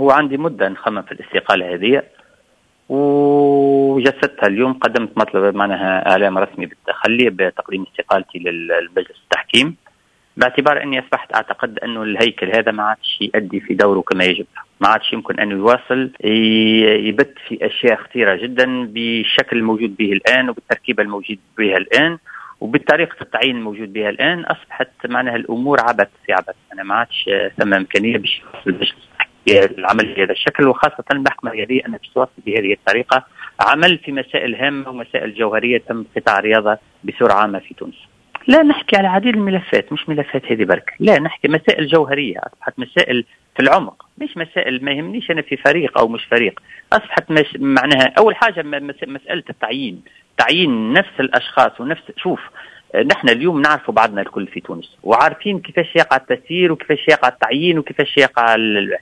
هو عندي مدة نخمم في الاستقالة هذه، وجسدتها اليوم. قدمت مطلب معناها إعلام رسمي بالتخلي بتقديم استقالتي للمجلس التحكيم، باعتبار أني أصبحت أعتقد أنه الهيكل هذا ما عادش يؤدي في دوره كما يجب، ما عادش يمكن أن يواصل يبت في أشياء خطيرة جدا بالشكل الموجود به الآن وبالتركيبة الموجود بها الآن وبالطريقة التعيين الموجود بها الآن. أصبحت معناها الأمور عبث في عبث، أنا ما عادش ثم إمكانية باش العمل بهذا الشكل، وخاصة المحكمة الرياضية أنها تواصل بهذه الطريقة عمل في مسائل هامة ومسائل جوهرية تم قطاع الرياضة بصورة عامة في تونس. لا نحكي على عديد الملفات، مش ملفات هذه برك، لا نحكي مسائل جوهرية، أصبحت مسائل في العمق، مش مسائل ما يهمنيش أنا في فريق أو مش فريق. أصبحت معناها أول حاجة مسألة التعيين، تعيين نفس الأشخاص ونفس شوف نحن اليوم نعرف بعضنا الكل في تونس وعارفين كيفاش يقع التسيير وكيفاش يقع التعيين وكيفاش يقع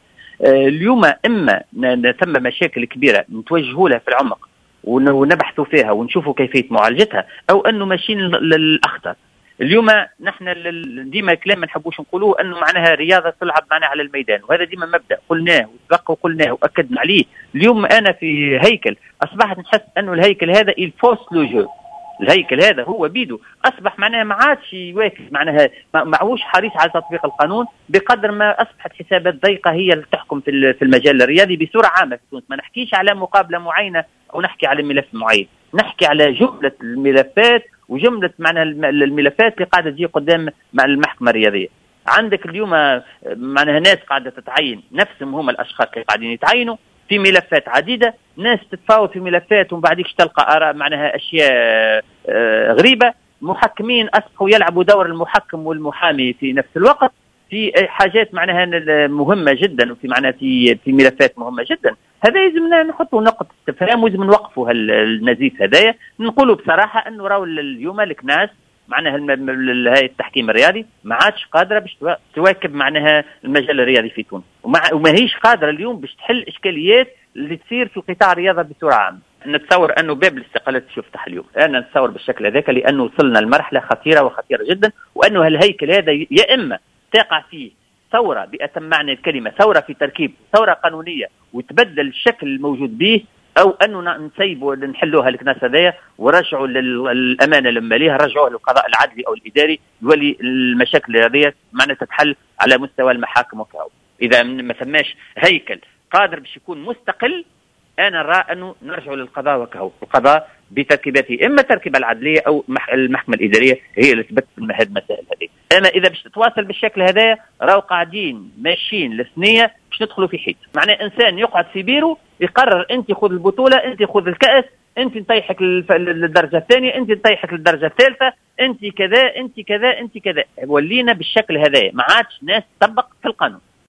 اليوم. إما ثم مشاكل كبيرة نتوجهوا لها في العمق ونبحثوا فيها ونشوفوا كيفية معالجتها، أو أنه ماشيين للأخطر. اليوم نحن ديما كلام ما نحبوش نقولوه أنه معناها رياضة تلعب معنا على الميدان، وهذا ديما مبدأ قلناه وسبق وقلناه وأكدنا عليه. اليوم أنا في هيكل أصبحت نحس أنه الهيكل هذا الفوس لو جو، الهيكل هذا هو بيدو أصبح معناها ما عادش يواكب، معناها معوش حريص على تطبيق القانون بقدر ما أصبحت حسابات ضيقة هي اللي تحكم في المجال الرياضي بصورة عامة في تونس. ما نحكيش على مقابلة معينة أو نحكي على ملف معين، نحكي على جملة الملفات وجملة معناها الملفات اللي قاعدة تجي قدام مع المحكمة الرياضية. عندك اليوم معناها ناس قاعدة تتعين نفسهم هم الأشخاص اللي قاعدين يتعينوا في ملفات عديدة، ناس تتفاوض في ملفات ومن بعديش تلقى آراء معناها أشياء غريبة، محكمين أصبحوا يلعبوا دور المحكم والمحامي في نفس الوقت في حاجات معناها مهمة جدا وفي معناها في ملفات مهمة جدا. هذا يلزمنا نحطوا نقطة استفهام ولازم نوقفوا النزيف هذايا، نقولوا بصراحة أنه راهو اليوم الكناس معناها هاي التحكيم الرياضي ما عادش قادرة باش تواكب معناها المجال الرياضي في تونس، وما هيش قادرة اليوم باش تحل إشكاليات اللي تصير في قطاع الرياضة بصورة عامة. نتصور أنه باب الاستقالات يفتح اليوم، أنا نتصور بالشكل هذاك لأنه وصلنا لمرحلة خطيرة وخطيرة جدا، وأنه الهيكل هذا يا إما تقع فيه ثورة بأتم معنى الكلمة، ثورة في تركيب، ثورة قانونية وتبدل الشكل الموجود به، أو أنه نسيبوا نحلوها الكناس هذايا ورجعوا للأمانة لما ليها، رجعوا للقضاء العدلي أو الإداري، يولي المشاكل هذه معناها تتحل على مستوى المحاكم وكهو. إذا ما ثماش هيكل قادر باش يكون مستقل، أنا نرى أنه نرجع للقضاء وكهو، القضاء بتركيباته إما التركيبة العدلية أو المحكمة الإدارية هي اللي تثبت هذه المسائل هذه. أما إذا باش تتواصل بالشكل هذا راهو قاعدين ماشيين للثنية باش ندخلوا في حيط، معناه إنسان يقعد في بيرو يقرر أنت خذ البطولة، أنت خذ الكأس، أنت نطيحك للدرجة الثانية، أنت نطيحك للدرجة الثالثة، أنت كذا أنت كذا أنت كذا. ولينا بالشكل هذا، ما عادش ناس تطبق في القانون.